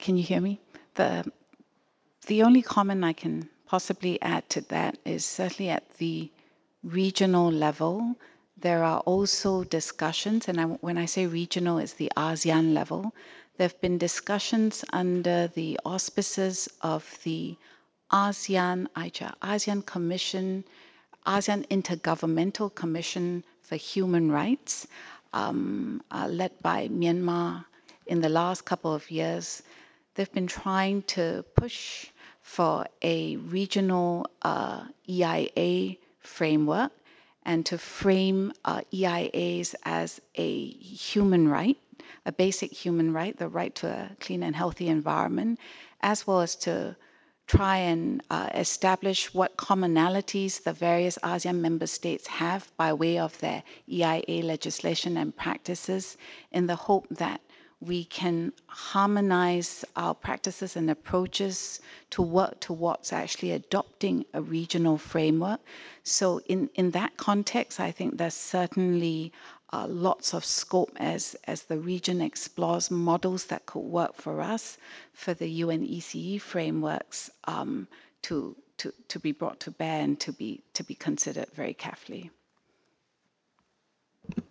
can you hear me? The the only comment I can possibly add to that is certainly at the regional level, there are also discussions, and when I say regional, it's the ASEAN level. There have been discussions under the auspices of the ASEAN Commission, ASEAN Intergovernmental Commission for Human Rights, led by Myanmar in the last couple of years. They've been trying to push for a regional EIA framework and to frame EIAs as a human right, a basic human right, the right to a clean and healthy environment, as well as to try and establish what commonalities the various ASEAN member states have by way of their EIA legislation and practices in the hope that we can harmonize our practices and approaches to work towards actually adopting a regional framework. So in that context, I think there's certainly lots of scope as the region explores models that could work for us for the UNECE frameworks to be brought to bear and to be considered very carefully.